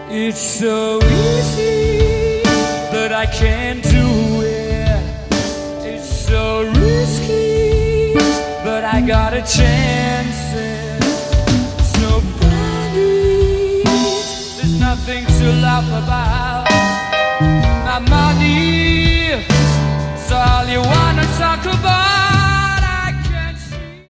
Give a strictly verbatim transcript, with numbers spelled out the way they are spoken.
It's so easy, but I can't do it. It's so risky, but I got a chance. It's so funny, there's nothing to laugh about.